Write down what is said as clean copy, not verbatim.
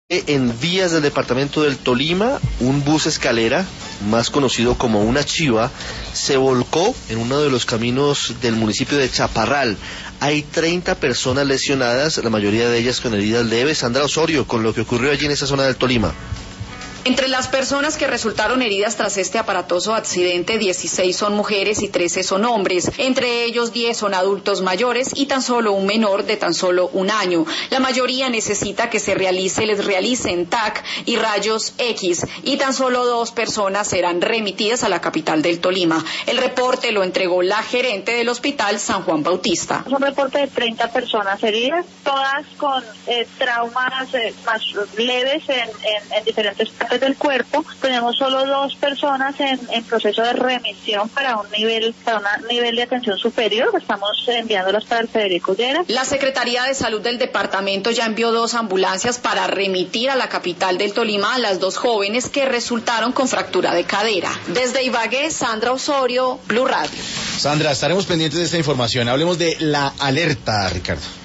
En vías del departamento del Tolima, un bus escalera, más conocido como una chiva, se volcó en uno de los caminos del municipio de Chaparral. Hay 30 personas lesionadas, la mayoría de ellas con heridas leves. Sandra Osorio, con lo que ocurrió allí en esa zona del Tolima. Entre las personas que resultaron heridas tras este aparatoso accidente, 16 son mujeres y 13 son hombres. Entre ellos, 10 son adultos mayores y tan solo un menor de tan solo 1 año. La mayoría necesita que les realicen TAC y rayos X, y tan solo 2 personas serán remitidas a la capital del Tolima. El reporte lo entregó la gerente del Hospital San Juan Bautista. Es un reporte de 30 personas heridas, todas con traumas más leves en diferentes partes del cuerpo. Tenemos solo 2 personas en proceso de remisión para un nivel de atención superior. Estamos enviándolas para el Federico Lleras. La Secretaría de Salud del departamento ya envió 2 ambulancias para remitir a la capital del Tolima a las 2 jóvenes que resultaron con fractura de cadera. Desde Ibagué, Sandra Osorio, Blue Radio. Sandra, estaremos pendientes de esta información. Hablemos de la alerta, Ricardo.